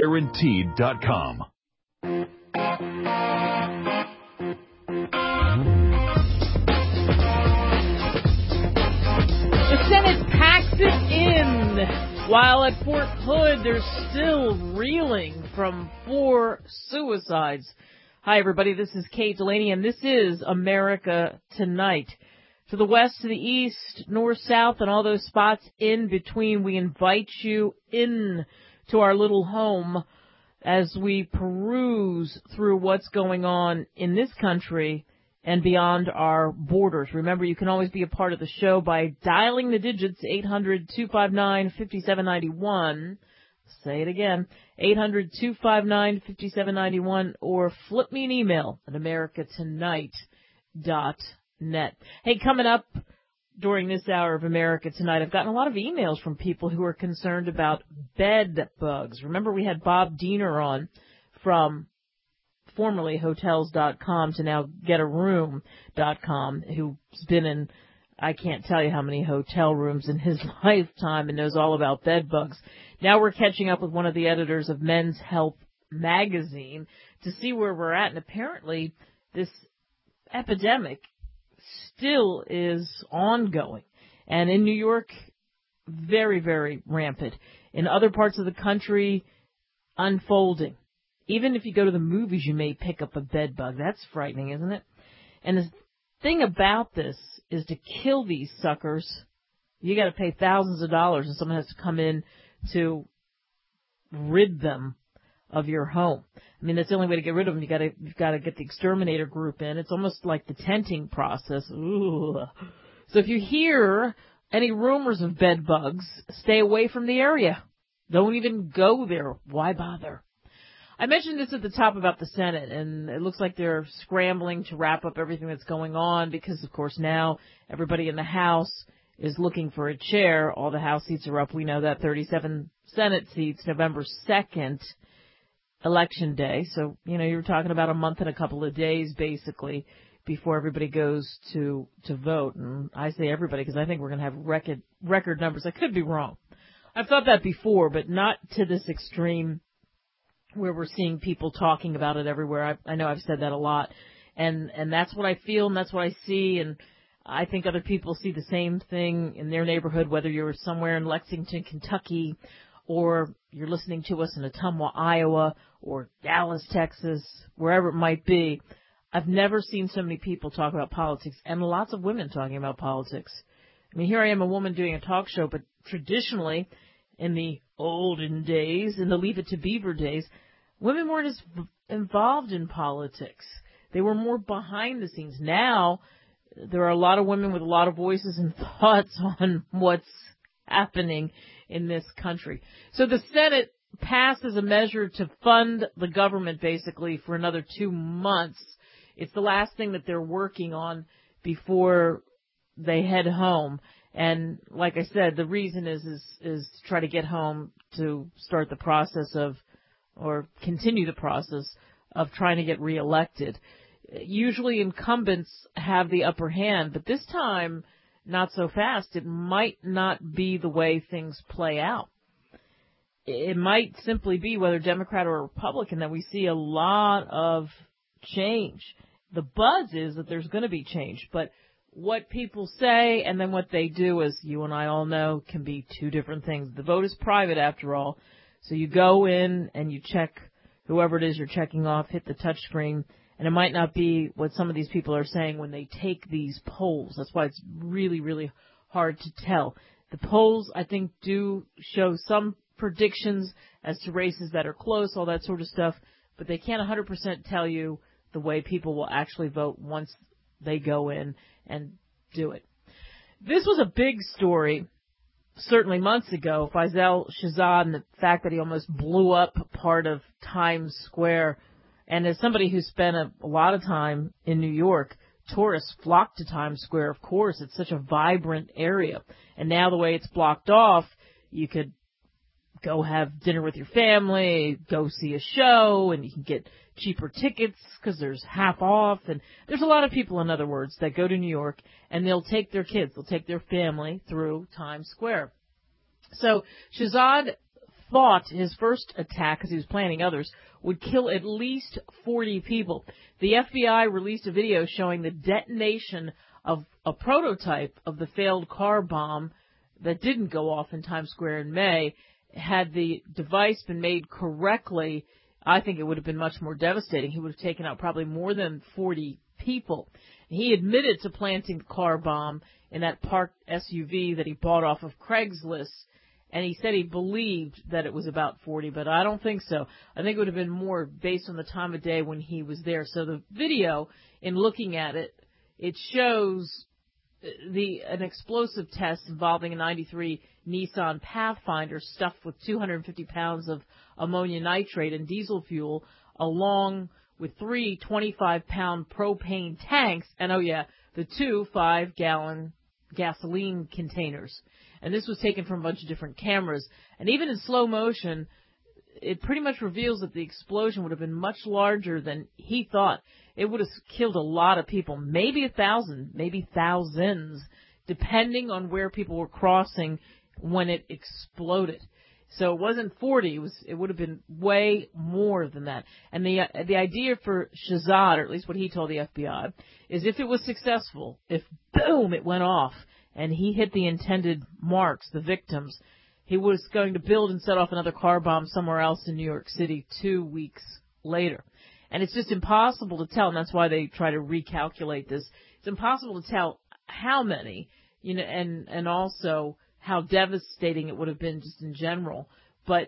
Guaranteed.com. The Senate packs it in, while at Fort Hood they're still reeling from 4 suicides. Hi, everybody. This is Kate Delaney, and this is America Tonight. To the west, to the east, north, south, and all those spots in between, we invite you in to our little home as we peruse through what's going on in this country and beyond our borders. Remember, you can always be a part of the show by dialing the digits 800-259-5791. Say it again, 800-259-5791, or flip me an email at americatonight.net. Hey, coming up during this hour of America Tonight, I've gotten a lot of emails from people who are concerned about bed bugs. Remember, we had Bob Diener on from formerly Hotels.com to now GetARoom.com, who's been in, I can't tell you how many hotel rooms in his lifetime and knows all about bed bugs. Now we're catching up with one of the editors of Men's Health magazine to see where we're at. And apparently this epidemic still is ongoing. And in New York, very, very rampant. In other parts of the country, unfolding. Even if you go to the movies, you may pick up a bed bug. That's frightening, isn't it? And the thing about this is to kill these suckers, you got to pay thousands of dollars, and someone has to come in to rid them of your home. I mean, that's the only way to get rid of them. You've got to get the exterminator group in. It's almost like the tenting process. Ooh. So if you hear any rumors of bed bugs, stay away from the area. Don't even go there. Why bother? I mentioned this at the top about the Senate, and it looks like they're scrambling to wrap up everything that's going on because, of course, now everybody in the House is looking for a chair. All the House seats are up. We know that 37 Senate seats, November 2nd, Election Day. So, you know, you're talking about a month and a couple of days, basically, before everybody goes to vote. And I say everybody because I think we're going to have record numbers. I could be wrong. I've thought that before, but not to this extreme where we're seeing people talking about it everywhere. I know I've said that a lot. And that's what I feel and that's what I see. And I think other people see the same thing in their neighborhood, whether you're somewhere in Lexington, Kentucky, or you're listening to us in Ottumwa, Iowa, or Dallas, Texas, wherever it might be. I've never seen so many people talk about politics, and lots of women talking about politics. I mean, here I am, a woman doing a talk show, but traditionally, in the olden days, in the Leave It to Beaver days, women weren't as involved in politics. They were more behind the scenes. Now, there are a lot of women with a lot of voices and thoughts on what's happening in this country. So the Senate passes a measure to fund the government, basically, for another 2 months. It's the last thing that they're working on before they head home. And like I said, the reason is to try to get home to start the process of, or continue the process of trying to get reelected. Usually incumbents have the upper hand, but this time, not so fast. It might not be the way things play out. It might simply be, whether Democrat or Republican, that we see a lot of change. The buzz is that there's going to be change, but what people say and then what they do, as you and I all know, can be two different things. The vote is private, after all, so you go in and you check whoever it is you're checking off, hit the touch screen, and it might not be what some of these people are saying when they take these polls. That's why it's really, really hard to tell. The polls, I think, do show some predictions as to races that are close, all that sort of stuff, but they can't 100% tell you the way people will actually vote once they go in and do it. This was a big story, certainly months ago, Faisal Shahzad, and the fact that he almost blew up part of Times Square. And as somebody who spent a lot of time in New York, tourists flock to Times Square, of course. It's such a vibrant area. And now the way it's blocked off, you could go have dinner with your family, go see a show, and you can get cheaper tickets because there's half off. And there's a lot of people, in other words, that go to New York, and they'll take their kids, they'll take their family through Times Square. So Shahzad thought his first attack, because he was planning others, would kill at least 40 people. The FBI released a video showing the detonation of a prototype of the failed car bomb that didn't go off in Times Square in May. Had the device been made correctly, I think it would have been much more devastating. He would have taken out probably more than 40 people. He admitted to planting the car bomb in that parked SUV that he bought off of Craigslist, and he said he believed that it was about 40, but I don't think so. I think it would have been more based on the time of day when he was there. So the video, in looking at it, it shows an explosive test involving a 93 Nissan Pathfinder stuffed with 250 pounds of ammonia nitrate and diesel fuel, along with 3 25-pound propane tanks, and the 2 5-gallon gasoline containers. And this was taken from a bunch of different cameras. And even in slow motion, it pretty much reveals that the explosion would have been much larger than he thought. It would have killed a lot of people, maybe 1,000, maybe thousands, depending on where people were crossing when it exploded. So it wasn't 40, it would have been way more than that. And the idea for Shahzad, or at least what he told the FBI, is if it was successful, if boom, it went off, and he hit the intended marks, the victims, he was going to build and set off another car bomb somewhere else in New York City 2 weeks later. And it's just impossible to tell, and that's why they try to recalculate this. It's impossible to tell how many, and also how devastating it would have been just in general. But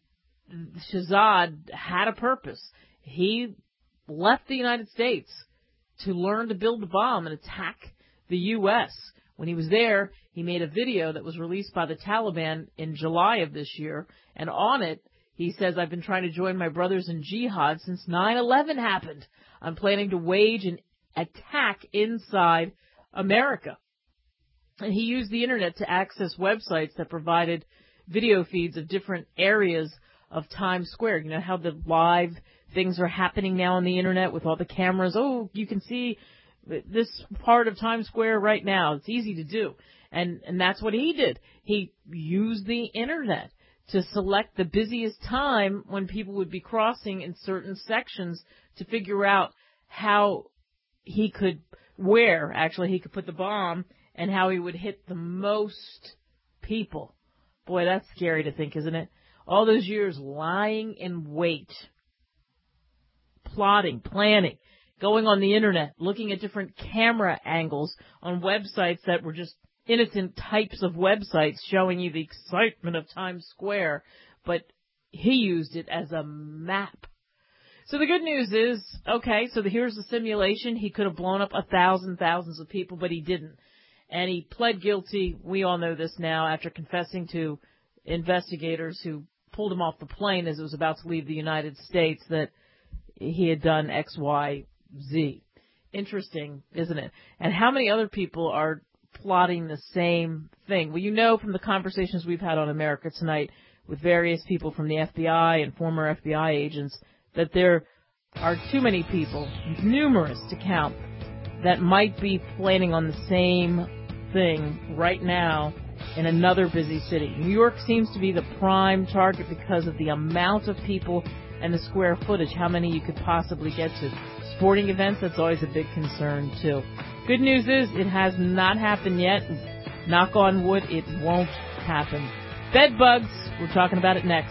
Shahzad had a purpose. He left the United States to learn to build a bomb and attack the U.S. When he was there, he made a video that was released by the Taliban in July of this year, and on it, he says, "I've been trying to join my brothers in jihad since 9/11 happened. I'm planning to wage an attack inside America." And he used the internet to access websites that provided video feeds of different areas of Times Square. You know how the live things are happening now on the internet with all the cameras. Oh, you can see this part of Times Square right now. It's easy to do. And that's what he did. He used the internet to select the busiest time when people would be crossing in certain sections to figure out where he could put the bomb and how he would hit the most people. Boy, that's scary to think, isn't it? All those years lying in wait, plotting, planning, going on the internet, looking at different camera angles on websites that were just innocent types of websites showing you the excitement of Times Square, but he used it as a map. So the good news is, here's the simulation. He could have blown up thousands of people, but he didn't. And he pled guilty, we all know this now, after confessing to investigators who pulled him off the plane as it was about to leave the United States that he had done X, Y, Z. Interesting, isn't it? And how many other people are plotting the same thing? Well, you know from the conversations we've had on America Tonight with various people from the FBI and former FBI agents that there are too many people, numerous to count, that might be planning on the same thing right now in another busy city. New York seems to be the prime target because of the amount of people and the square footage, how many you could possibly get to. Sporting events, that's always a big concern, too. Good news is it has not happened yet. Knock on wood, it won't happen. Bed bugs, we're talking about it next.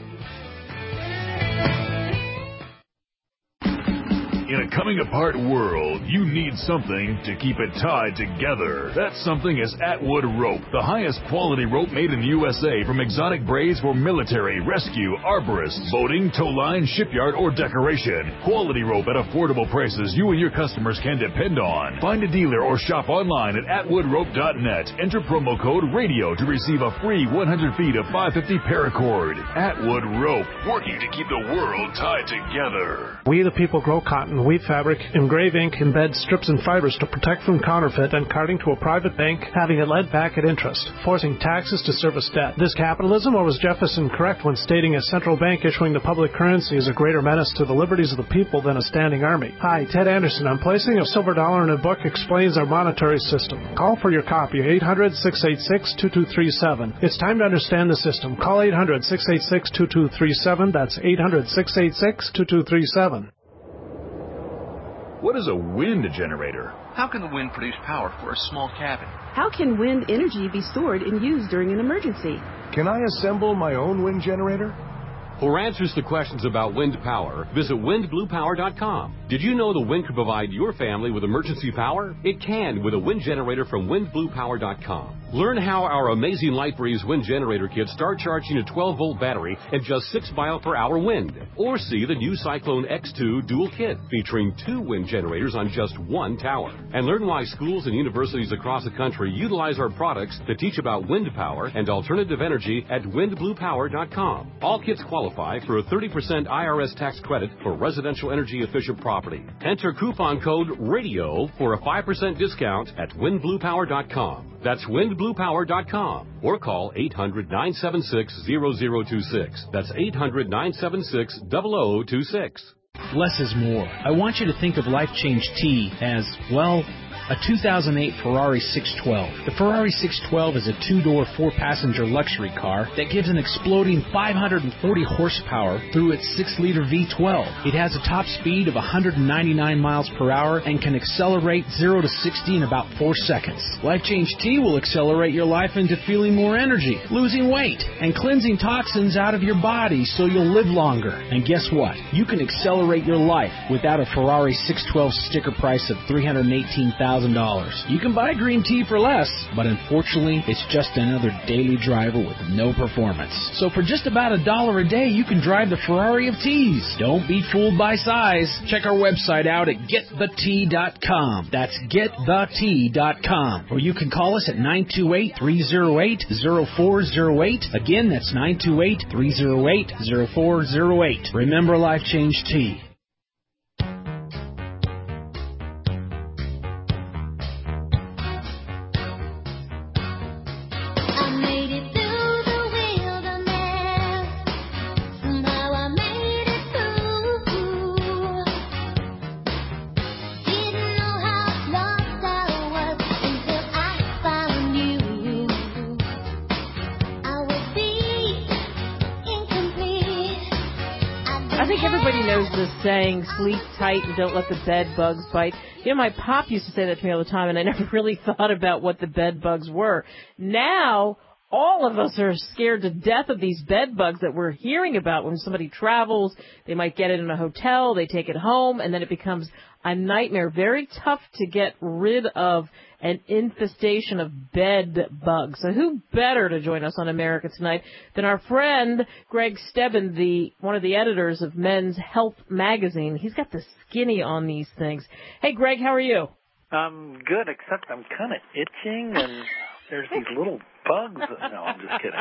In a coming-apart world, you need something to keep it tied together. That something is Atwood Rope, the highest quality rope made in the USA from exotic braids for military, rescue, arborists, boating, tow line, shipyard, or decoration. Quality rope at affordable prices you and your customers can depend on. Find a dealer or shop online at atwoodrope.net. Enter promo code RADIO to receive a free 100 feet of 550 paracord. Atwood Rope, working to keep the world tied together. We the people grow cotton. We weave fabric, engrave ink, embed strips and fibers to protect from counterfeit, and carting to a private bank, having it led back at interest, forcing taxes to service debt. This capitalism, or was Jefferson correct when stating a central bank issuing the public currency is a greater menace to the liberties of the people than a standing army? Hi, Ted Anderson. I'm placing a silver dollar in a book explains our monetary system. Call for your copy, 800-686-2237. It's time to understand the system. Call 800-686-2237. That's 800-686-2237. What is a wind generator? How can the wind produce power for a small cabin? How can wind energy be stored and used during an emergency? Can I assemble my own wind generator? For answers to questions about wind power, visit windbluepower.com. Did you know the wind can provide your family with emergency power? It can with a wind generator from windbluepower.com. Learn how our amazing LightBreeze wind generator kits start charging a 12-volt battery and just 6 mile per hour wind. Or see the new Cyclone X2 dual kit featuring 2 wind generators on just 1 tower. And learn why schools and universities across the country utilize our products to teach about wind power and alternative energy at windbluepower.com. All kits qualify for a 30% IRS tax credit for residential energy efficient property. Enter coupon code RADIO for a 5% discount at windbluepower.com. That's windbluepower.com or call 800-976-0026. That's 800-976-0026. Less is more. I want you to think of Life Change Tea as, well, a 2008 Ferrari 612. The Ferrari 612 is a 2-door, 4-passenger luxury car that gives an exploding 540 horsepower through its 6-liter V12. It has a top speed of 199 miles per hour and can accelerate 0 to 60 in about 4 seconds. Life Change Tea will accelerate your life into feeling more energy, losing weight, and cleansing toxins out of your body so you'll live longer. And guess what? You can accelerate your life without a Ferrari 612 sticker price of $318,000. You can buy green tea for less, but unfortunately, it's just another daily driver with no performance. So for just about $1 a day, you can drive the Ferrari of teas. Don't be fooled by size. Check our website out at getthetea.com. That's getthetea.com. Or you can call us at 928-308-0408. Again, that's 928-308-0408. Remember Life Change Tea. Saying sleep tight and don't let the bed bugs bite. You know, my pop used to say that to me all the time, and I never really thought about what the bed bugs were. Now, all of us are scared to death of these bed bugs that we're hearing about. When somebody travels, they might get it in a hotel, they take it home, and then it becomes a nightmare. Very tough to get rid of an infestation of bed bugs. So who better to join us on America Tonight than our friend Greg Stebbin, one of the editors of Men's Health magazine. He's got the skinny on these things. Hey, Greg, how are you? I'm good, except I'm kind of itching, and there's these little bugs. No, I'm just kidding.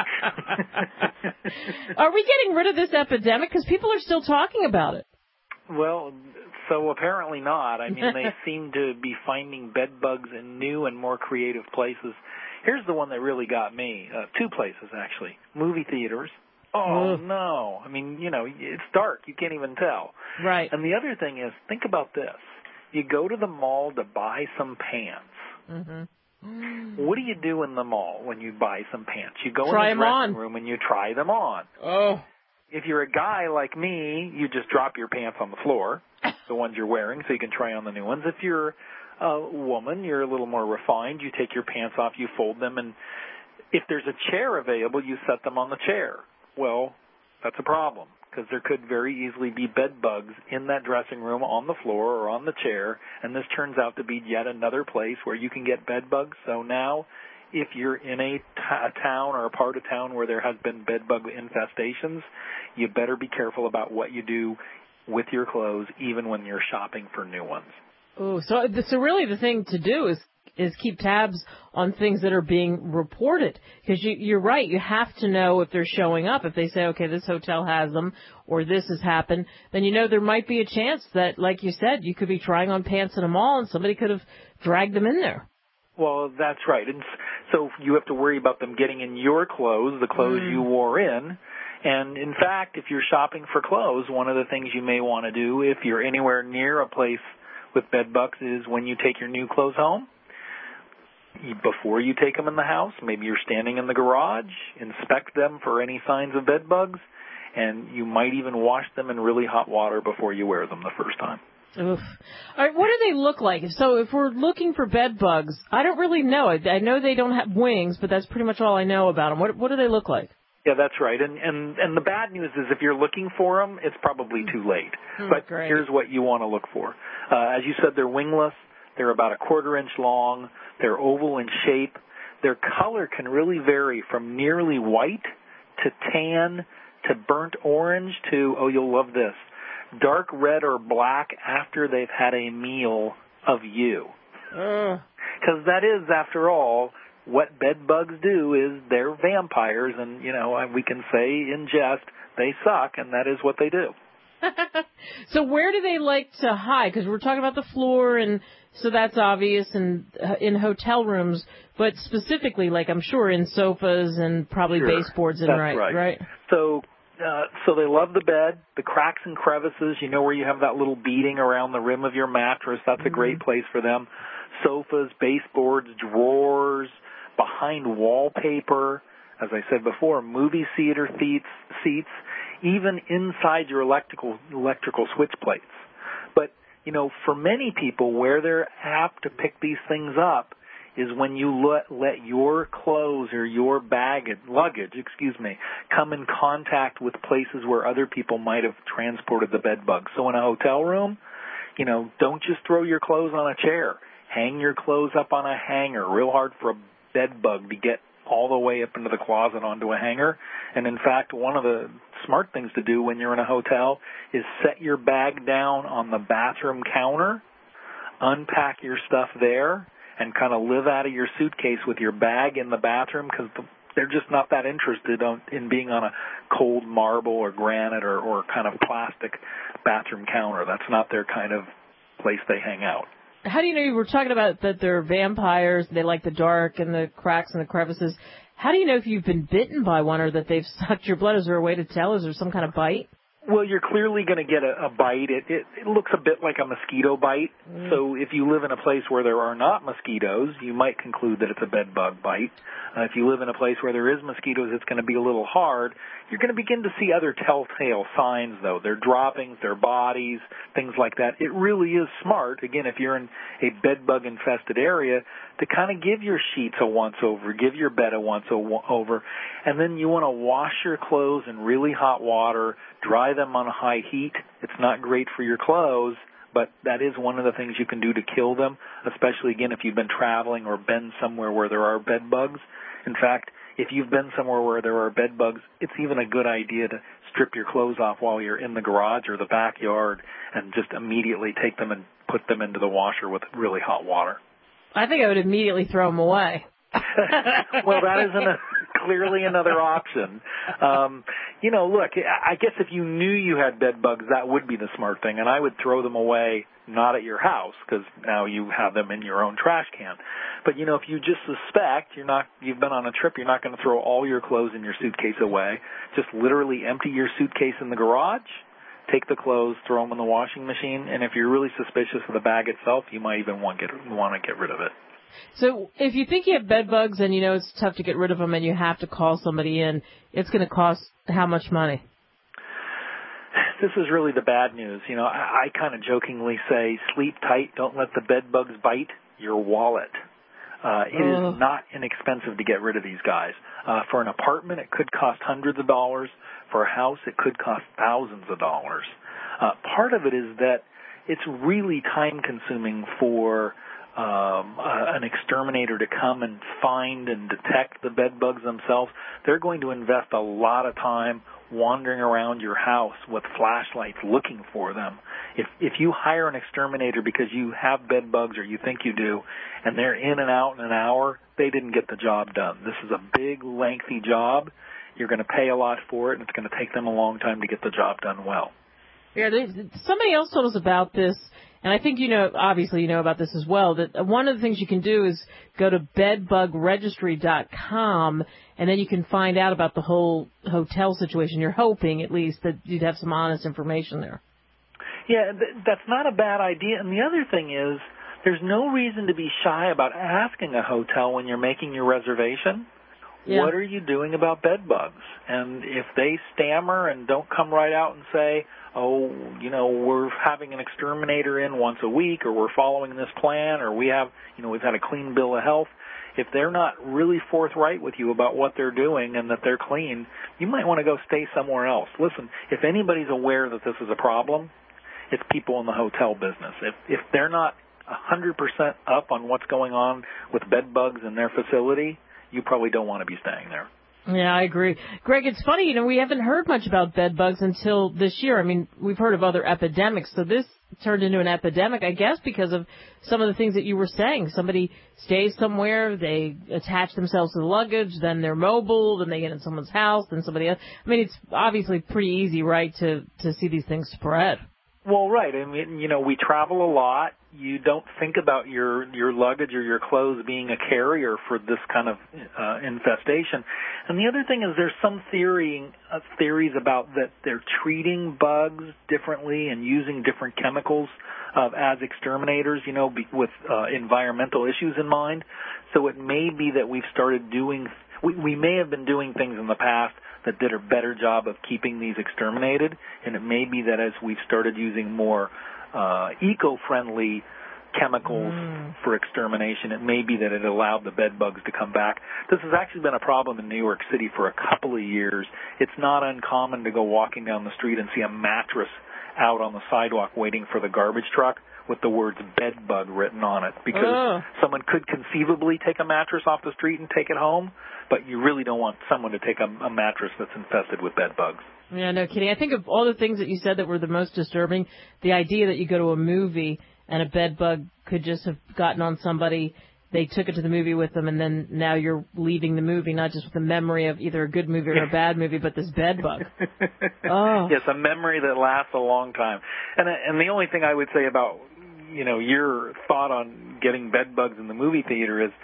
Are we getting rid of this epidemic? Because people are still talking about it. Well, so apparently not. I mean, they seem to be finding bed bugs in new and more creative places. Here's the one that really got me. 2 places, actually. Movie theaters. Oh, no. I mean, you know, it's dark. You can't even tell. Right. And the other thing is, think about this. You go to the mall to buy some pants. Mm-hmm. What do you do in the mall when you buy some pants? You go in the dressing room and you try them on. Oh. If you're a guy like me, you just drop your pants on the floor, the ones you're wearing, so you can try on the new ones. If you're a woman, you're a little more refined. You take your pants off, you fold them, and if there's a chair available, you set them on the chair. Well, that's a problem, because there could very easily be bed bugs in that dressing room, on the floor, or on the chair, and this turns out to be yet another place where you can get bed bugs. So now, if you're in a town or a part of town where there has been bed bug infestations, you better be careful about what you do with your clothes, even when you're shopping for new ones. Oh, so really the thing to do is is keep tabs on things that are being reported. Because you're right, you have to know if they're showing up. If they say, okay, this hotel has them or this has happened, then you know there might be a chance that, like you said, you could be trying on pants in a mall and somebody could have dragged them in there. Well, that's right. And so you have to worry about them getting in your clothes, the clothes you wore in. And, in fact, if you're shopping for clothes, one of the things you may want to do if you're anywhere near a place with bed bugs is when you take your new clothes home, before you take them in the house, maybe you're standing in the garage, inspect them for any signs of bed bugs, and you might even wash them in really hot water before you wear them the first time. Oof. All right, what do they look like? So if we're looking for bed bugs, I don't really know. I know they don't have wings, but that's pretty much all I know about them. What do they look like? Yeah, that's right. And the bad news is if you're looking for them, it's probably too late. But great. Here's what you want to look for. As you said, they're wingless. They're about a 1/4 inch long. They're oval in shape. Their color can really vary from nearly white to tan to burnt orange to, oh, you'll love this, dark red or black after they've had a meal of you. Because that is, after all, what bed bugs do is they're vampires, and, you know, we can say in jest, they suck, and that is what they do. So where do they like to hide? Because we're talking about the floor, and so that's obvious, and in hotel rooms, but specifically, like I'm sure in sofas and probably baseboards and right? So they love the bed, the cracks and crevices, you know, where you have that little beading around the rim of your mattress. That's a great place for them. Sofas, baseboards, drawers, behind wallpaper, as I said before, movie theater seats, even inside your electrical switch plates. But, you know, for many people, where they're apt to pick these things up is when you let your clothes or your luggage, come in contact with places where other people might have transported the bed bugs. So in a hotel room, you know, don't just throw your clothes on a chair. Hang your clothes up on a hanger. Real hard for a bed bug to get all the way up into the closet onto a hanger. And in fact, one of the smart things to do when you're in a hotel is set your bag down on the bathroom counter, unpack your stuff there, and kind of live out of your suitcase with your bag in the bathroom, because they're just not that interested in being on a cold marble or granite or kind of plastic bathroom counter. That's not their kind of place they hang out. How do you know, you were talking about that they're vampires, they like the dark and the cracks and the crevices. How do you know if you've been bitten by one or that they've sucked your blood? Is there a way to tell? Is there some kind of bite? Well, you're clearly going to get a bite. It looks a bit like a mosquito bite. So if you live in a place where there are not mosquitoes, you might conclude that it's a bed bug bite. If you live in a place where there is mosquitoes, it's going to be a little hard. You're going to begin to see other telltale signs, though. Their droppings, their bodies, things like that. It really is smart, again, if you're in a bed bug infested area, to kind of give your sheets a once-over, give your bed a once-over, and then you want to wash your clothes in really hot water, dry them on high heat. It's not great for your clothes, but that is one of the things you can do to kill them, especially, again, if you've been traveling or been somewhere where there are bed bugs. In fact, if you've been somewhere where there are bed bugs, it's even a good idea to strip your clothes off while you're in the garage or the backyard and just immediately take them and put them into the washer with really hot water. I think I would immediately throw them away. Well, that is clearly another option. You know, look, I guess if you knew you had bed bugs, that would be the smart thing, and I would throw them away not at your house, because now you have them in your own trash can. But, you know, if you just suspect you've been on a trip, you're not going to throw all your clothes in your suitcase away. Just literally empty your suitcase in the garage, take the clothes, throw them in the washing machine, and if you're really suspicious of the bag itself, you might even want to get rid of it. So if you think you have bed bugs and you know it's tough to get rid of them and you have to call somebody in, it's going to cost how much money? This is really the bad news. You know, I kind of jokingly say, sleep tight, don't let the bed bugs bite your wallet. It is not inexpensive to get rid of these guys. For an apartment, it could cost hundreds of dollars. For a house, it could cost thousands of dollars. Part of it is that it's really time-consuming for an exterminator to come and find and detect the bed bugs themselves. They're going to invest a lot of time wandering around your house with flashlights looking for them. If you hire an exterminator because you have bed bugs or you think you do, and they're in and out in an hour, they didn't get the job done. This is a big, lengthy job. You're going to pay a lot for it, and it's going to take them a long time to get the job done well. Yeah, somebody else told us about this, and I think obviously you know about this as well, that one of the things you can do is go to bedbugregistry.com, and then you can find out about the whole hotel situation. You're hoping, at least, that you'd have some honest information there. Yeah, that's not a bad idea. And the other thing is, there's no reason to be shy about asking a hotel when you're making your reservation. Yeah. What are you doing about bed bugs? And if they stammer and don't come right out and say, oh, we're having an exterminator in once a week, or we're following this plan, or we've had a clean bill of health, if they're not really forthright with you about what they're doing and that they're clean, you might want to go stay somewhere else. Listen, if anybody's aware that this is a problem, it's people in the hotel business. If they're not 100% up on what's going on with bed bugs in their facility, you probably don't want to be staying there. Yeah, I agree. Greg, it's funny, we haven't heard much about bed bugs until this year. I mean, we've heard of other epidemics, so this turned into an epidemic, I guess, because of some of the things that you were saying. Somebody stays somewhere, they attach themselves to the luggage, then they're mobile, then they get in someone's house, then somebody else. I mean, it's obviously pretty easy, right, to see these things spread. Well, right. I mean, we travel a lot. You don't think about your luggage or your clothes being a carrier for this kind of infestation. And the other thing is there's some theories about that they're treating bugs differently and using different chemicals as exterminators, with environmental issues in mind. So it may be that we've started doing we may have been doing things in the past that did a better job of keeping these exterminated, and it may be that as we've started using more eco-friendly chemicals for extermination, it may be that it allowed the bed bugs to come back. This has actually been a problem in New York City for a couple of years. It's not uncommon to go walking down the street and see a mattress out on the sidewalk waiting for the garbage truck with the words bed bug written on it, because someone could conceivably take a mattress off the street and take it home, but you really don't want someone to take a mattress that's infested with bed bugs. Yeah, no kidding. I think of all the things that you said that were the most disturbing, the idea that you go to a movie and a bed bug could just have gotten on somebody, they took it to the movie with them, and then now you're leaving the movie not just with a memory of either a good movie or a bad movie, but this bed bug. Yes, a memory that lasts a long time. And the only thing I would say about your thought on getting bed bugs in the movie theater is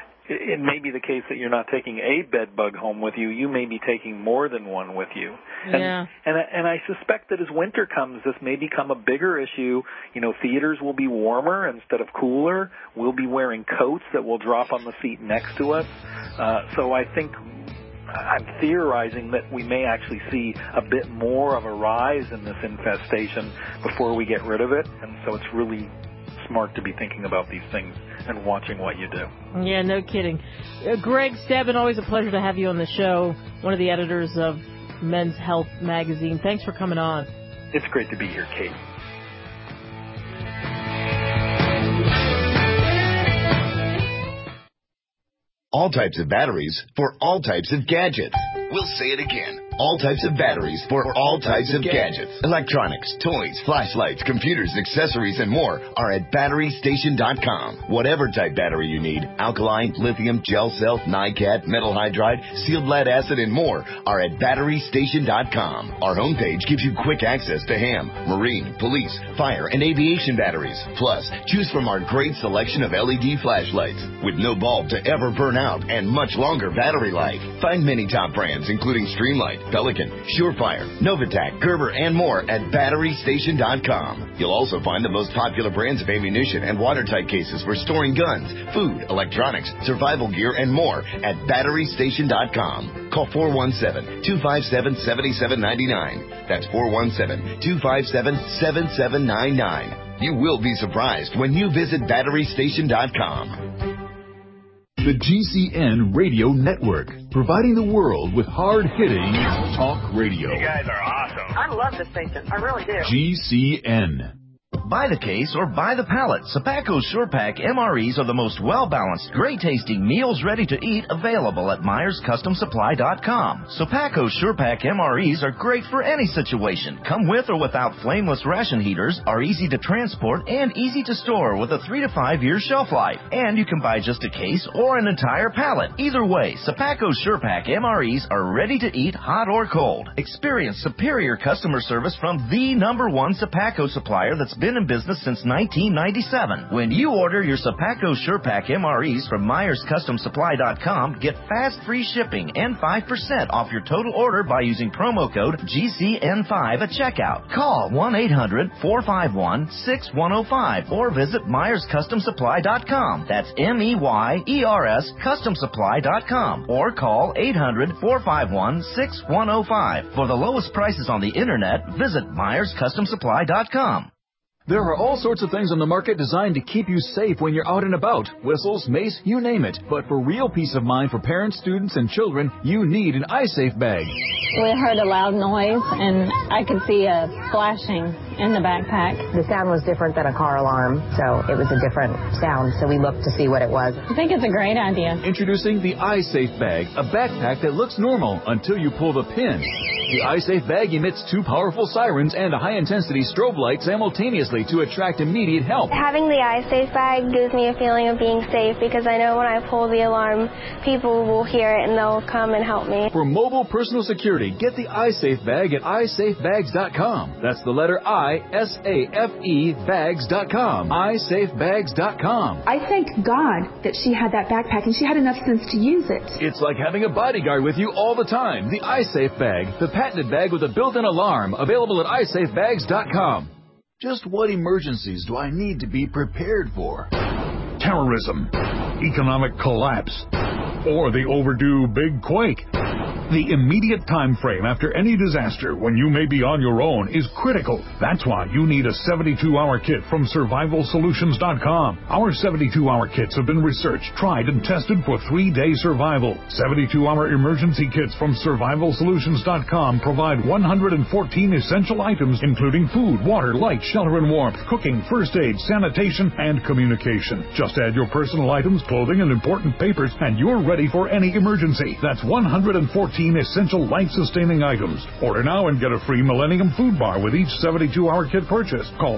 it may be the case that you're not taking a bed bug home with you. You may be taking more than one with you. And I suspect that as winter comes, this may become a bigger issue. Theaters will be warmer instead of cooler. We'll be wearing coats that will drop on the seat next to us. So I think I'm theorizing that we may actually see a bit more of a rise in this infestation before we get rid of it. And so it's really smart to be thinking about these things and watching what you do. Yeah, no kidding. Greg Stebben, always a pleasure to have you on the show, one of the editors of Men's Health magazine. Thanks for coming on. It's great to be here, Kate. All types of batteries for all types of gadgets. We'll say it again. All types of batteries for all types of gadgets. Electronics, toys, flashlights, computers, accessories, and more are at BatteryStation.com. Whatever type battery you need, alkaline, lithium, gel cell, NiCad, metal hydride, sealed lead acid, and more are at BatteryStation.com. Our homepage gives you quick access to ham, marine, police, fire, and aviation batteries. Plus, choose from our great selection of LED flashlights with no bulb to ever burn out and much longer battery life. Find many top brands including Streamlight, Pelican, Surefire, Novitec, Gerber, and more at BatteryStation.com. You'll also find the most popular brands of ammunition and watertight cases for storing guns, food, electronics, survival gear, and more at BatteryStation.com. Call 417-257-7799. That's 417-257-7799. You will be surprised when you visit BatteryStation.com. The GCN Radio Network, providing the world with hard-hitting talk radio. You guys are awesome. I love this station. I really do. GCN. Buy the case or buy the pallet. Sapaco Sure Pack MREs are the most well-balanced, great-tasting meals ready to eat available at MyersCustomSupply.com. Sapaco Sure Pack MREs are great for any situation. Come with or without flameless ration heaters, are easy to transport, and easy to store with a 3 to 5 year shelf life. And you can buy just a case or an entire pallet. Either way, Sapaco Sure Pack MREs are ready to eat hot or cold. Experience superior customer service from the #1 Sapaco supplier that's been in business since 1997. When you order your Sapaco Sure Pack MREs from MyersCustomSupply.com, get fast free shipping and 5% off your total order by using promo code GCN5 at checkout. Call 1-800-451-6105 or visit MyersCustomSupply.com. That's MEYERS CustomSupply.com or call 800-451-6105. For the lowest prices on the internet, visit MyersCustomSupply.com. There are all sorts of things on the market designed to keep you safe when you're out and about. Whistles, mace, you name it. But for real peace of mind for parents, students, and children, you need an iSafe bag. We heard a loud noise, and I could see a flashing in the backpack. The sound was different than a car alarm, so it was a different sound, so we looked to see what it was. I think it's a great idea. Introducing the iSafe bag, a backpack that looks normal until you pull the pin. The iSafe bag emits 2 powerful sirens and a high-intensity strobe light simultaneously to attract immediate help. Having the iSafe bag gives me a feeling of being safe because I know when I pull the alarm, people will hear it and they'll come and help me. For mobile personal security, get the iSafe bag at isafebags.com. That's the letter I-S-A-F-E bags.com. isafebags.com. I thank God that she had that backpack and she had enough sense to use it. It's like having a bodyguard with you all the time. The iSafe bag, the patented bag with a built-in alarm, available at isafebags.com. Just what emergencies do I need to be prepared for? Terrorism, economic collapse, or the overdue big quake. The immediate time frame after any disaster when you may be on your own is critical. That's why you need a 72-hour kit from SurvivalSolutions.com. Our 72-hour kits have been researched, tried, and tested for 3-day survival. 72-hour emergency kits from SurvivalSolutions.com provide 114 essential items, including food, water, light, shelter and warmth, cooking, first aid, sanitation, and communication. Just add your personal items, clothing, and important papers, and you're ready for any emergency. That's 114 essential life-sustaining items. Order now and get a free Millennium food bar with each 72-hour kit purchase. Call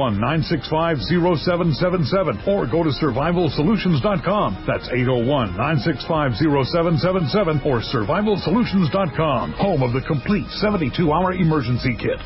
801-965-0777 or go to SurvivalSolutions.com. That's 801-965-0777 or SurvivalSolutions.com, home of the complete 72-hour emergency kit.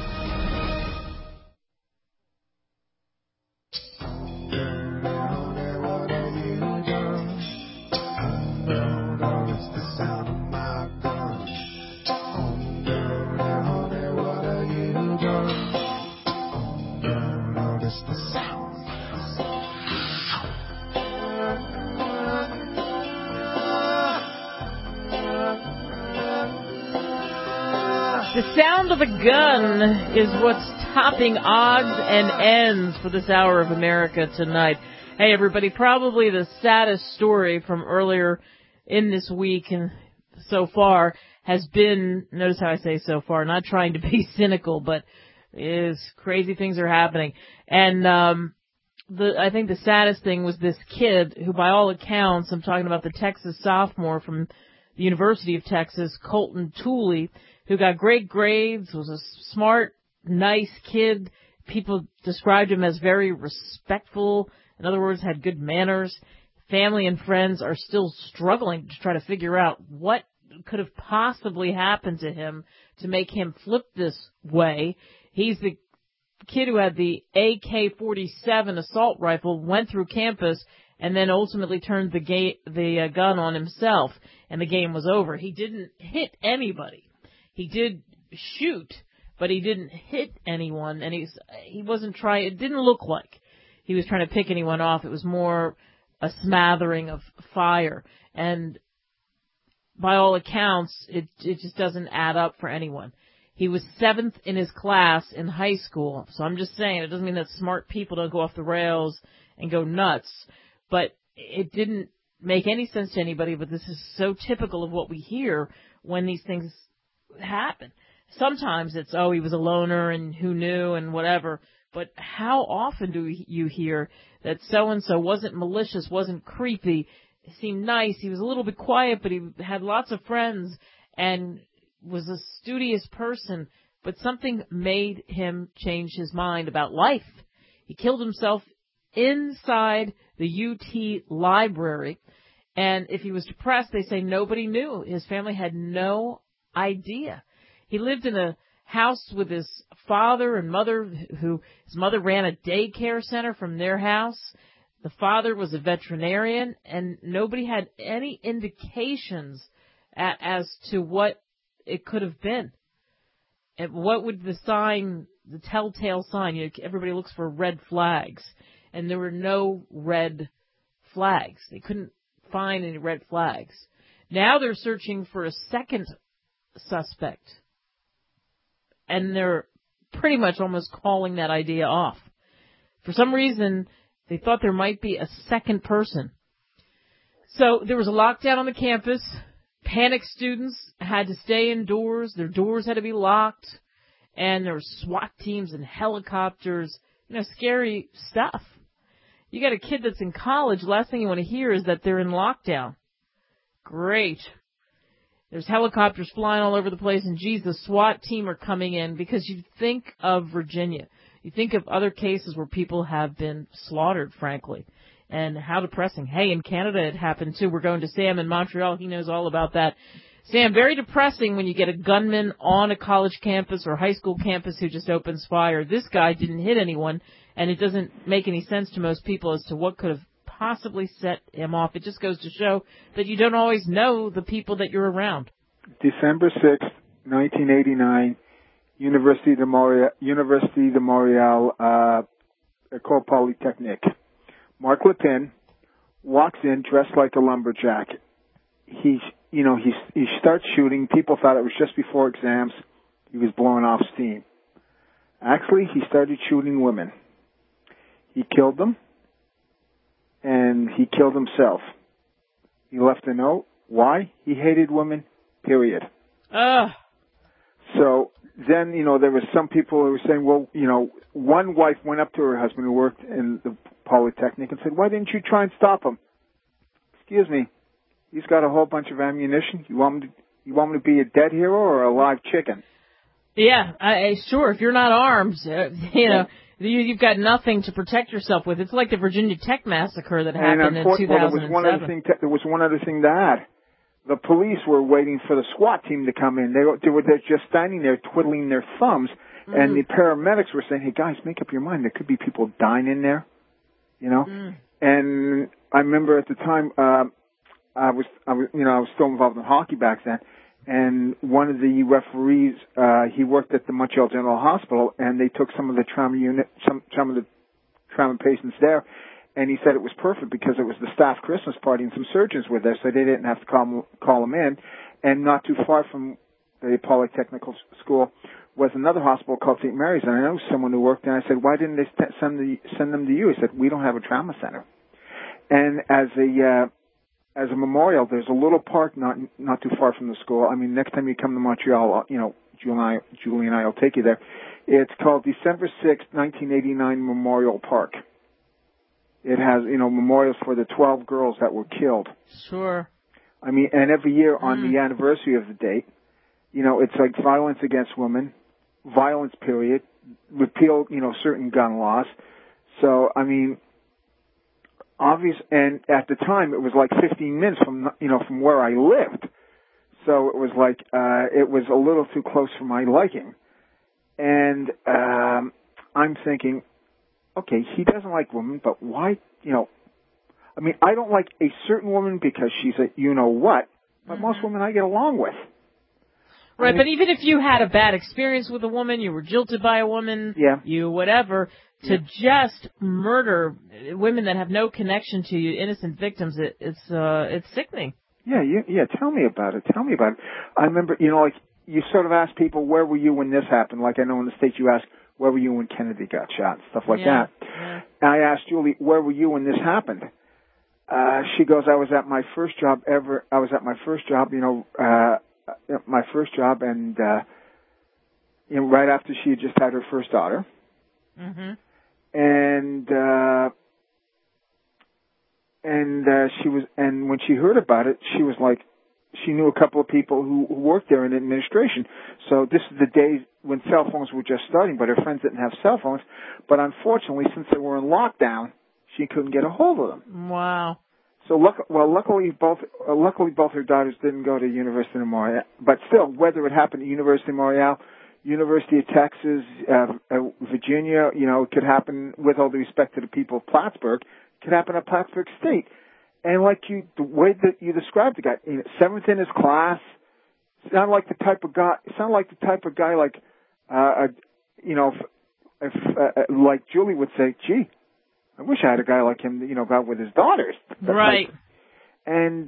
The sound of a gun is what's topping odds and ends for this hour of America Tonight. Hey, everybody, probably the saddest story from earlier in this week and so far has been, notice how I say so far, not trying to be cynical, but crazy things are happening. And I think the saddest thing was this kid who, by all accounts, I'm talking about the Texas sophomore from the University of Texas, Colton Tooley, who got great grades, was a smart, nice kid. People described him as very respectful. In other words, had good manners. Family and friends are still struggling to try to figure out what could have possibly happened to him to make him flip this way. He's the kid who had the AK-47 assault rifle, went through campus, and then ultimately turned the gun on himself, and the game was over. He didn't hit anybody. He did shoot, but he didn't hit anyone, and he wasn't trying. It didn't look like he was trying to pick anyone off. It was more a smattering of fire, and by all accounts, it just doesn't add up for anyone. He was 7th in his class in high school, so I'm just saying it doesn't mean that smart people don't go off the rails and go nuts, but it didn't make any sense to anybody. But this is so typical of what we hear when these things happen. sometimes it's, oh, he was a loner and who knew and whatever. But how often do you hear that so-and-so wasn't malicious, wasn't creepy, he seemed nice, he was a little bit quiet, but he had lots of friends and was a studious person, but something made him change his mind about life. He killed himself inside the UT library, and if he was depressed, they say nobody knew. His family had no idea. He lived in a house with his father and mother, his mother ran a daycare center from their house. The father was a veterinarian, and nobody had any indications as to what it could have been. And what would the sign, the telltale sign, everybody looks for red flags, and there were no red flags. They couldn't find any red flags. Now they're searching for a second suspect, and they're pretty much almost calling that idea off. For some reason, they thought there might be a second person. So there was a lockdown on the campus. Panicked students had to stay indoors. Their doors had to be locked. And there were SWAT teams and helicopters. Scary stuff. You got a kid that's in college, last thing you want to hear is that they're in lockdown. Great. There's helicopters flying all over the place, and geez, the SWAT team are coming in, because you think of Virginia. You think of other cases where people have been slaughtered, frankly, and how depressing. Hey, in Canada it happened too. We're going to Sam in Montreal. He knows all about that. Sam, very depressing when you get a gunman on a college campus or high school campus who just opens fire. This guy didn't hit anyone, and it doesn't make any sense to most people as to what could have possibly set him off. It just goes to show that you don't always know the people that you're around. December 6th, 1989, Université de Montréal, École Polytechnique. Mark Lepin walks in dressed like a lumberjack. He starts shooting. People thought it was just before exams. He was blowing off steam. Actually, he started shooting women. He killed them, and he killed himself. He left a note. Why? He hated women, period. So then, there was some people who were saying, well, one wife went up to her husband who worked in the Polytechnic and said, why didn't you try and stop him? Excuse me, he's got a whole bunch of ammunition. You want me to be a dead hero or a live chicken? Yeah, sure. If you're not armed, you've got nothing to protect yourself with. It's like the Virginia Tech massacre that happened in 2007. There was one other thing to add. The police were waiting for the SWAT team to come in. They were just standing there twiddling their thumbs, and the paramedics were saying, "Hey guys, make up your mind. There could be people dying in there." And I remember at the time, I was still involved in hockey back then, and one of the referees, he worked at the Montreal General Hospital, and they took some of the trauma patients there, and he said it was perfect because it was the staff Christmas party and some surgeons were there, so they didn't have to call them in. And not too far from the Polytechnical School was another hospital called St. Mary's, and I know someone who worked there. I said, why didn't they send them to you? He said, we don't have a trauma center. And as a memorial, there's a little park not too far from the school. I mean, next time you come to Montreal, Julie and I will take you there. It's called December 6th, 1989 Memorial Park. It has, memorials for the 12 girls that were killed. Sure. I mean, and every year on the anniversary of the date, it's like violence against women, violence period, repeal, certain gun laws. So, I mean, and at the time it was like 15 minutes from where I lived. So it was like, it was a little too close for my liking. And, I'm thinking, okay, he doesn't like women, but why, I mean, I don't like a certain woman because she's a you-know-what, but most women I get along with. Right, but even if you had a bad experience with a woman, you were jilted by a woman, to just murder women that have no connection to you, innocent victims, it's sickening. Yeah, tell me about it. I remember, you sort of ask people, where were you when this happened? Like I know in the States you ask, where were you when Kennedy got shot? Stuff like that. Yeah. And I asked Julie, where were you when this happened? She goes, I was at my first job, and right after she had just had her first daughter. Mm-hmm. And when she heard about it, she was like, she knew a couple of people who worked there in administration. So this is the days when cell phones were just starting, but her friends didn't have cell phones. But unfortunately, since they were in lockdown, she couldn't get a hold of them. Wow. So luckily both her daughters didn't go to University of Montreal. But still, whether it happened at University of Montreal, University of Texas, Virginia, it could happen, with all due respect to the people of Plattsburgh, it could happen at Plattsburgh State. And the way that you described the guy, seventh in his class, sounded like the type of guy like, like Julie would say, gee, I wish I had a guy like him, go out with his daughters. Right. And,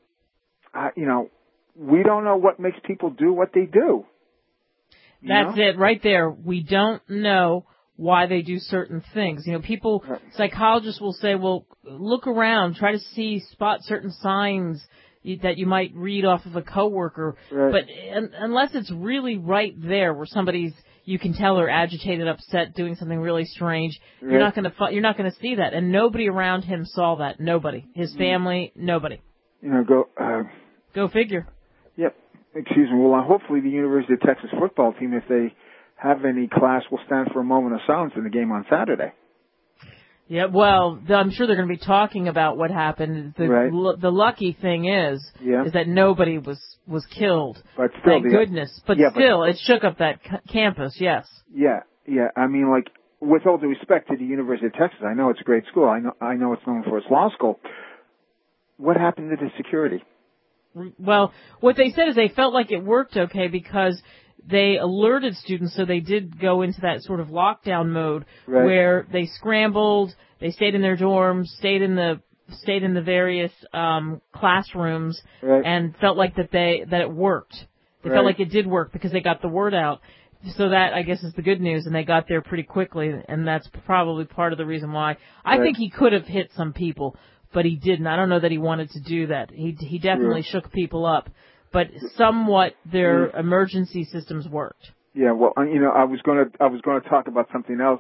we don't know what makes people do what they do. That's it right there. We don't know why they do certain things. People, psychologists will say, well, look around, try to spot certain signs that you might read off of a coworker. Right. But unless it's really right there where you can tell are agitated, upset, doing something really strange, right, you're not going to see that. And nobody around him saw that. Nobody. His family, nobody. Go figure. Yep. Excuse me. Well, hopefully the University of Texas football team, if they have any class, will stand for a moment of silence in the game on Saturday. Yeah, well, I'm sure they're going to be talking about what happened. The lucky thing is that nobody was killed. But still, thank goodness. But still, it shook up that campus. Yes. Yeah. I mean, with all due respect to the University of Texas, I know it's a great school. I know it's known for its law school. What happened to the security? Well, what they said is they felt like it worked okay because they alerted students, so they did go into that sort of lockdown mode where they scrambled, they stayed in their dorms, stayed in the various classrooms, and felt like that it worked. They felt like it did work because they got the word out. So that, I guess, is the good news, and they got there pretty quickly, and that's probably part of the reason why. I think he could have hit some people, but he didn't. I don't know that he wanted to do that. He definitely shook people up. But somewhat their emergency systems worked. Yeah, well, I was going to talk about something else,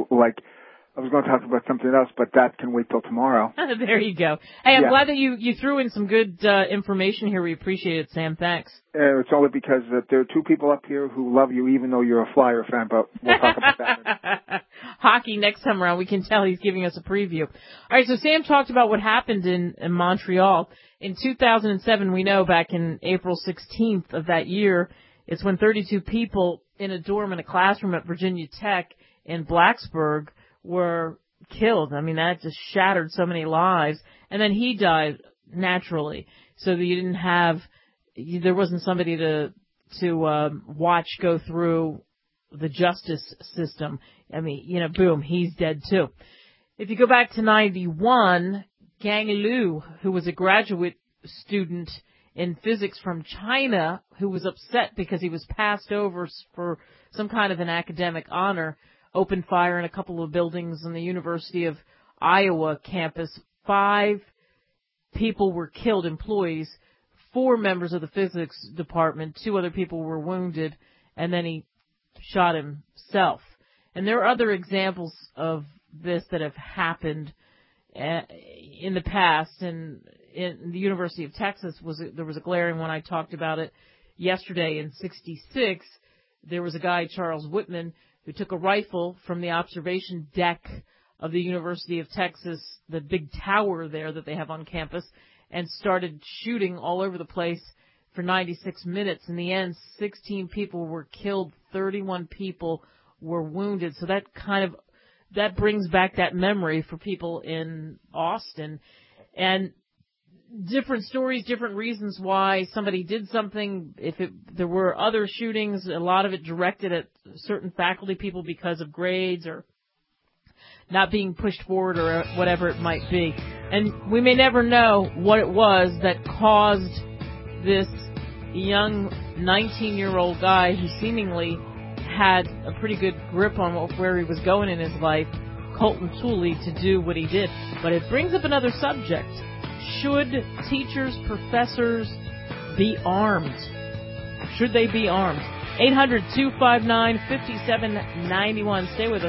but that can wait till tomorrow. There you go. Hey, I'm glad that you threw in some good information here. We appreciate it, Sam. Thanks. It's only because there are two people up here who love you, even though you're a Flyer fan, but we'll talk about that. Hockey next time around. We can tell he's giving us a preview. All right, so Sam talked about what happened in Montreal. In 2007, we know back in April 16th of that year, it's when 32 people in a dorm in a classroom at Virginia Tech in Blacksburg were killed. I mean, that just shattered so many lives. And then he died naturally. So that there wasn't somebody to watch go through the justice system. I mean, boom, he's dead too. If you go back to 91, Gang Liu, who was a graduate student in physics from China, who was upset because he was passed over for some kind of an academic honor, opened fire in a couple of buildings on the University of Iowa campus. 5 people were killed, employees, 4 members of the physics department, 2 other people were wounded, and then he shot himself. And there are other examples of this that have happened in the past, and in the University of Texas there was a glaring one. I talked about it yesterday. In '66, there was a guy, Charles Whitman, who took a rifle from the observation deck of the University of Texas, the big tower there that they have on campus, and started shooting all over the place for 96 minutes. In the end, 16 people were killed, 31 people were wounded. So that brings back that memory for people in Austin. And different stories, different reasons why somebody did something. There were other shootings, a lot of it directed at certain faculty people because of grades or not being pushed forward or whatever it might be. And we may never know what it was that caused this young 19-year-old guy who seemingly had a pretty good grip on where he was going in his life, Colton Tooley, to do what he did. But it brings up another subject. Should teachers, professors be armed? Should they be armed? 800-259-5791. Stay with us.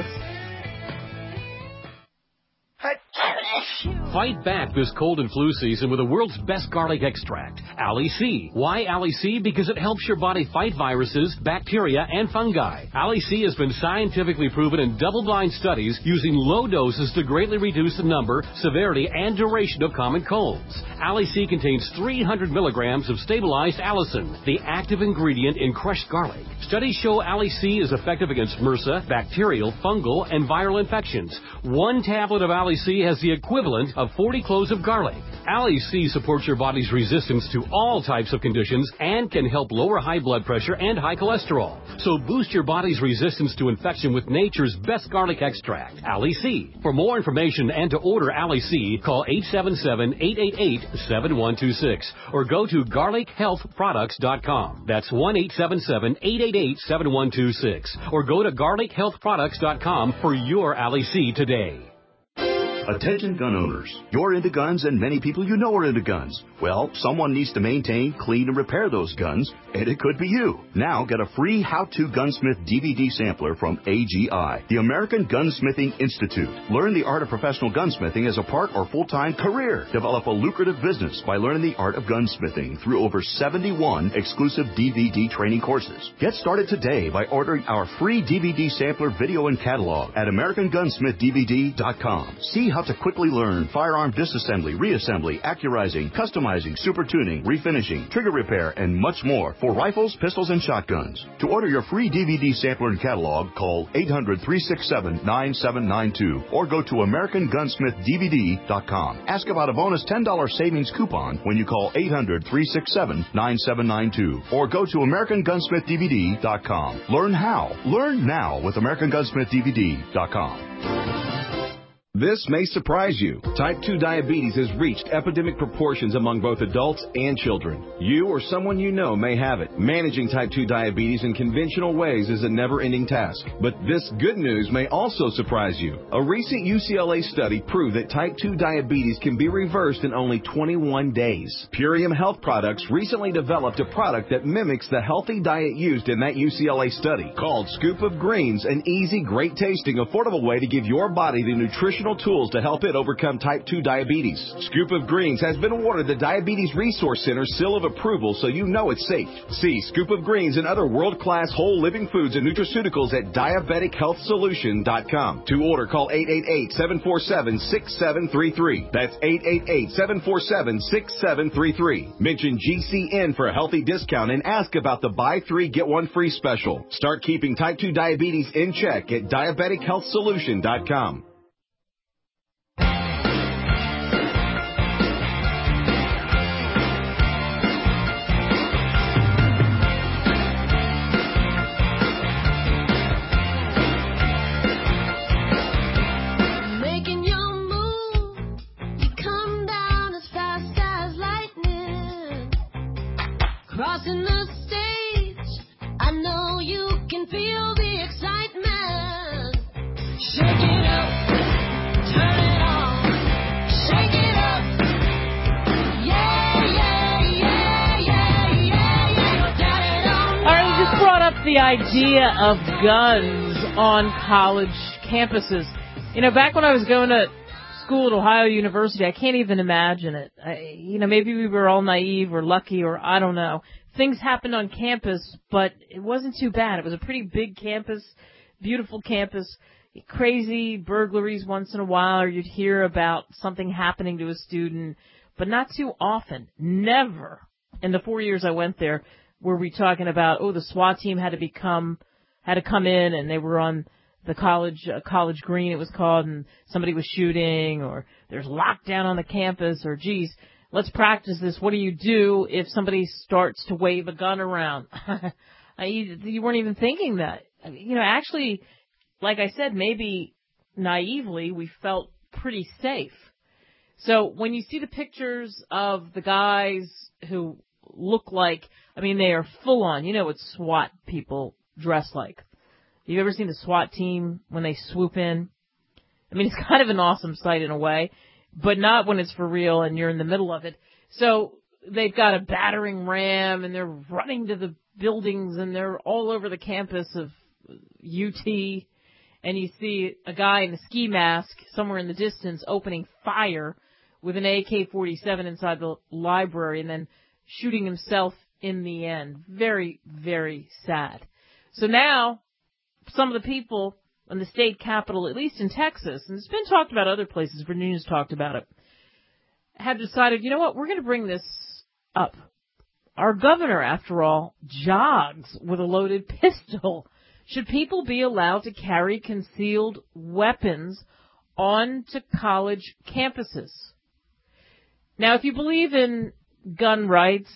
Fight back this cold and flu season with the world's best garlic extract, Ali C. Why Ali C? Because it helps your body fight viruses, bacteria, and fungi. Ali C has been scientifically proven in double-blind studies using low doses to greatly reduce the number, severity, and duration of common colds. Ali C contains 300 milligrams of stabilized allicin, the active ingredient in crushed garlic. Studies show Ali C is effective against MRSA, bacterial, fungal, and viral infections. One tablet of Ali C has the equivalent of 40 cloves of garlic. Ali C supports your body's resistance to all types of conditions and can help lower high blood pressure and high cholesterol. So boost your body's resistance to infection with nature's best garlic extract, Ali C. For more information and to order Ali C, call 877-888-7126 or go to garlichealthproducts.com. That's 1-877-888-7126 or go to garlichealthproducts.com for your Ali C today. Attention gun owners. You're into guns and many people you know are into guns. Well, someone needs to maintain, clean, and repair those guns, and it could be you. Now get a free How to Gunsmith DVD sampler from AGI, the American Gunsmithing Institute. Learn the art of professional gunsmithing as a part or full-time career. Develop a lucrative business by learning the art of gunsmithing through over 71 exclusive DVD training courses. Get started today by ordering our free DVD sampler video and catalog at AmericanGunsmithDVD.com. See how to quickly learn firearm disassembly, reassembly, accurizing, customizing, super tuning, refinishing, trigger repair, and much more for rifles, pistols, and shotguns. To order your free DVD sampler and catalog, call 800-367-9792 or go to AmericanGunsmithDVD.com. Ask about a bonus $10 savings coupon when you call 800-367-9792 or go to AmericanGunsmithDVD.com. Learn how. Learn now with AmericanGunsmithDVD.com. This may surprise you. Type 2 diabetes has reached epidemic proportions among both adults and children. You or someone you know may have it. Managing type 2 diabetes in conventional ways is a never-ending task. But this good news may also surprise you. A recent UCLA study proved that type 2 diabetes can be reversed in only 21 days. Purium Health Products recently developed a product that mimics the healthy diet used in that UCLA study. Called Scoop of Greens, an easy, great-tasting, affordable way to give your body the nutritional tools to help it overcome type 2 diabetes. Scoop of Greens has been awarded the Diabetes Resource Center seal of approval, so you know it's safe. See Scoop of Greens and other world-class whole living foods and nutraceuticals at DiabeticHealthSolution.com. To order, call 888-747-6733. That's 888-747-6733. Mention GCN for a healthy discount and ask about the buy 3 get 1 free special. Start keeping type 2 diabetes in check at DiabeticHealthSolution.com. Crossing the stage, I know you can feel the excitement. Shake it up, turn it on, shake it up. Yeah, yeah, yeah, yeah, yeah, yeah. All right, we just brought up the idea of guns on college campuses. You know, back when I was going to school at Ohio University, I can't even imagine it. Maybe we were all naive or lucky or I don't know. Things happened on campus, but it wasn't too bad. It was a pretty big campus, beautiful campus, crazy burglaries once in a while, or you'd hear about something happening to a student, but not too often. Never in the 4 years I went there were we talking about, the SWAT team had to come in and they were on the college green, it was called, and somebody was shooting, or there's lockdown on the campus, or geez, let's practice this. What do you do if somebody starts to wave a gun around? You weren't even thinking that. Actually, like I said, maybe naively, we felt pretty safe. So when you see the pictures of the guys who look like, they are full on, what SWAT people dress like. You ever seen the SWAT team when they swoop in? It's kind of an awesome sight in a way, but not when it's for real and you're in the middle of it. So they've got a battering ram and they're running to the buildings, and they're all over the campus of UT, and you see a guy in a ski mask somewhere in the distance opening fire with an AK-47 inside the library and then shooting himself in the end. Very, very sad. So now, some of the people in the state capitol, at least in Texas, and it's been talked about other places, Virginia's talked about it, have decided, you know what, we're going to bring this up. Our governor, after all, jogs with a loaded pistol. Should people be allowed to carry concealed weapons onto college campuses? Now, if you believe in gun rights,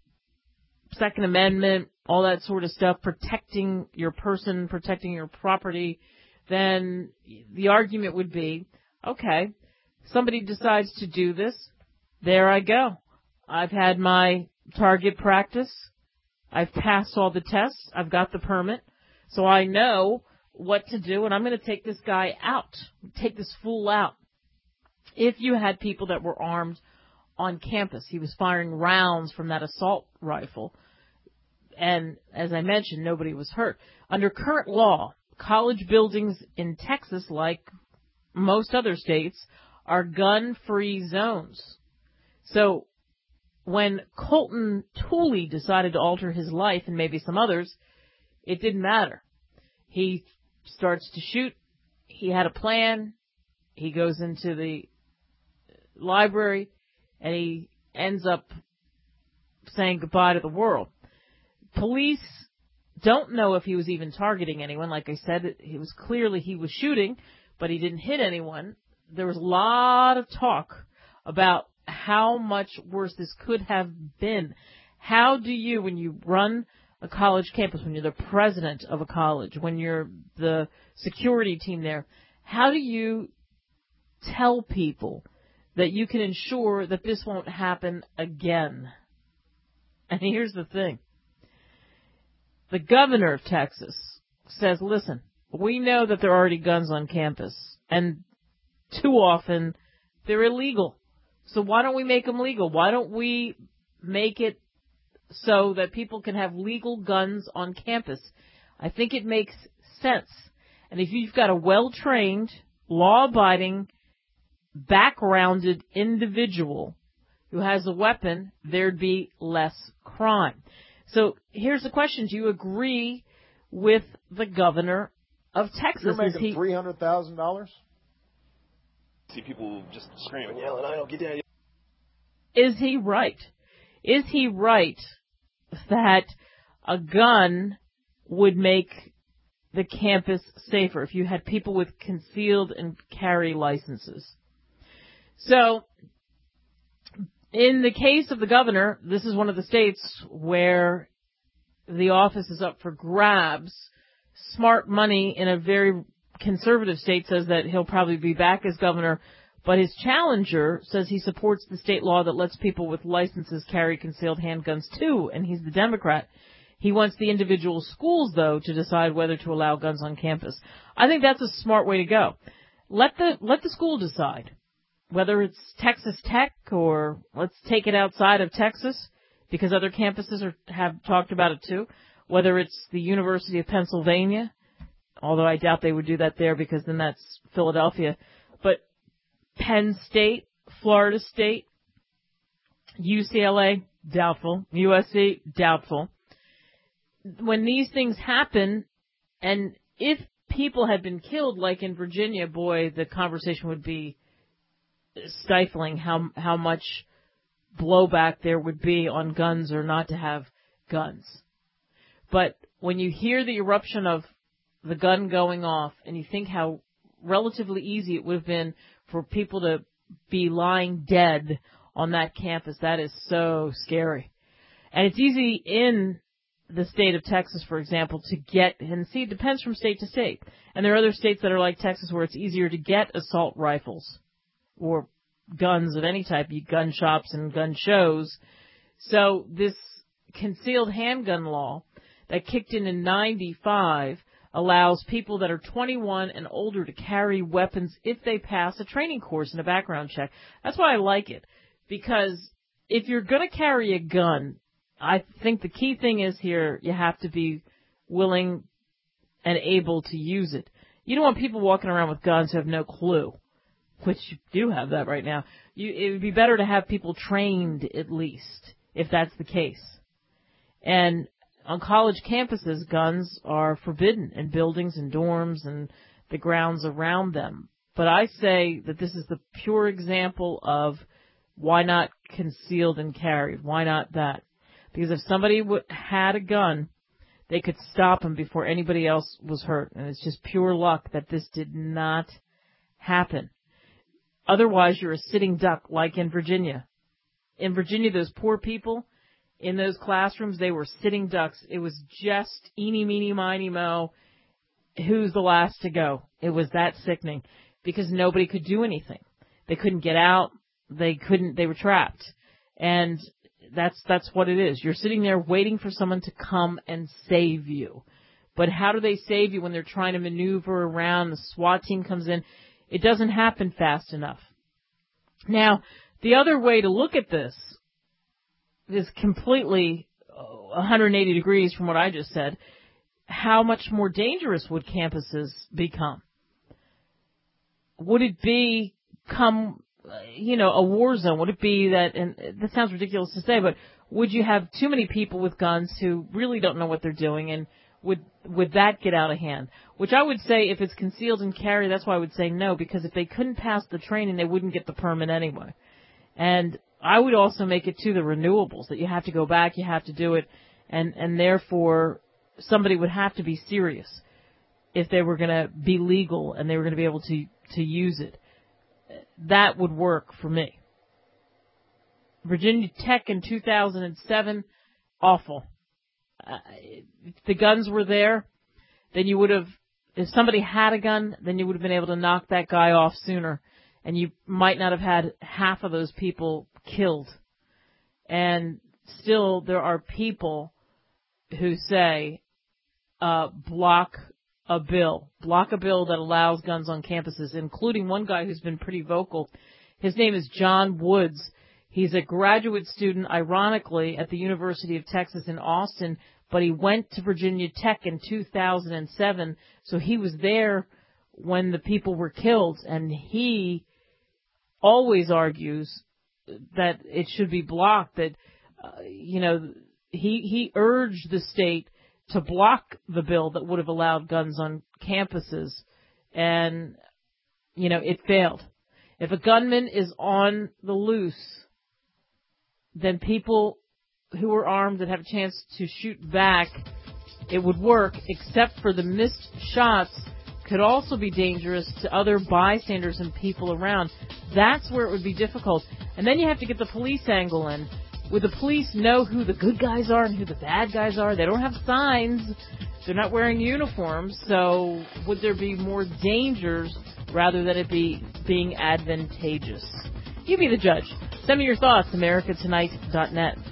Second Amendment, all that sort of stuff, protecting your person, protecting your property, then the argument would be, okay, somebody decides to do this, there I go. I've had my target practice. I've passed all the tests. I've got the permit. So I know what to do, and I'm going to take this guy out, take this fool out. If you had people that were armed on campus, he was firing rounds from that assault rifle, and as I mentioned, nobody was hurt. Under current law, college buildings in Texas, like most other states, are gun-free zones. So when Colton Tooley decided to alter his life, and maybe some others, it didn't matter. He starts to shoot. He had a plan. He goes into the library, and he ends up saying goodbye to the world. Police don't know if he was even targeting anyone. Like I said, it was clearly he was shooting, but he didn't hit anyone. There was a lot of talk about how much worse this could have been. How do you, when you run a college campus, when you're the president of a college, when you're the security team there, how do you tell people that you can ensure that this won't happen again? And here's the thing. The governor of Texas says, listen, we know that there are already guns on campus, and too often they're illegal. So why don't we make them legal? Why don't we make it so that people can have legal guns on campus? I think it makes sense. And if you've got a well-trained, law-abiding, backgrounded individual who has a weapon, there'd be less crime. So here's the question. Do you agree with the governor of Texas? You're making $300,000? See people just screaming, yelling, I don't get down. Is he right? Is he right that a gun would make the campus safer if you had people with concealed and carry licenses? So, in the case of the governor, this is one of the states where the office is up for grabs. Smart money in a very conservative state says that he'll probably be back as governor, but his challenger says he supports the state law that lets people with licenses carry concealed handguns too, and he's the Democrat. He wants the individual schools, though, to decide whether to allow guns on campus. I think that's a smart way to go. Let the school decide. Whether it's Texas Tech or let's take it outside of Texas, because other campuses have talked about it too. Whether it's the University of Pennsylvania, although I doubt they would do that there because then that's Philadelphia. But Penn State, Florida State, UCLA, doubtful. USC, doubtful. When these things happen, and if people had been killed, like in Virginia, boy, the conversation would be stifling how much blowback there would be on guns or not to have guns. But when you hear the eruption of the gun going off and you think how relatively easy it would have been for people to be lying dead on that campus, that is so scary. And it's easy in the state of Texas, for example, to get, and see, it depends from state to state. And there are other states that are like Texas where it's easier to get assault rifles or guns of any type, gun shops and gun shows. So this concealed handgun law that kicked in 95 allows people that are 21 and older to carry weapons if they pass a training course and a background check. That's why I like it, because if you're going to carry a gun, I think the key thing is here you have to be willing and able to use it. You don't want people walking around with guns who have no clue, which you do have that right now. It would be better to have people trained at least, if that's the case. And on college campuses, guns are forbidden in buildings and dorms and the grounds around them. But I say that this is the pure example of why not concealed and carried? Why not that? Because if somebody had a gun, they could stop him before anybody else was hurt. And it's just pure luck that this did not happen. Otherwise, you're a sitting duck like in Virginia. In Virginia, those poor people in those classrooms, they were sitting ducks. It was just eeny, meeny, miny, mo. Who's the last to go? It was that sickening because nobody could do anything. They couldn't get out. They were trapped. And that's what it is. You're sitting there waiting for someone to come and save you. But how do they save you when they're trying to maneuver around? The SWAT team comes in. It doesn't happen fast enough. Now, the other way to look at this is completely 180 degrees from what I just said. How much more dangerous would campuses become? Would it become, a war zone? Would it be that, and that sounds ridiculous to say, but would you have too many people with guns who really don't know what they're doing, and would that get out of hand? Which I would say if it's concealed and carry, that's why I would say no, because if they couldn't pass the training, they wouldn't get the permit anyway. And I would also make it to the renewables, that you have to go back, you have to do it, and therefore somebody would have to be serious if they were going to be legal and they were going to be able to use it. That would work for me. Virginia Tech in 2007, awful. If the guns were there, then you would have, if somebody had a gun, then you would have been able to knock that guy off sooner, and you might not have had half of those people killed. And still, there are people who say, block a bill that allows guns on campuses, including one guy who's been pretty vocal. His name is John Woods. He's a graduate student, ironically, at the University of Texas in Austin, but he went to Virginia Tech in 2007, so he was there when the people were killed, and he always argues that it should be blocked, that, he urged the state to block the bill that would have allowed guns on campuses, and, it failed. If a gunman is on the loose, then people who are armed and have a chance to shoot back, it would work, except for the missed shots could also be dangerous to other bystanders and people around. That's where it would be difficult. And then you have to get the police angle in. Would the police know who the good guys are and who the bad guys are? They don't have signs. They're not wearing uniforms. So would there be more dangers rather than it being advantageous? You be the judge. Send me your thoughts, americatonight.net.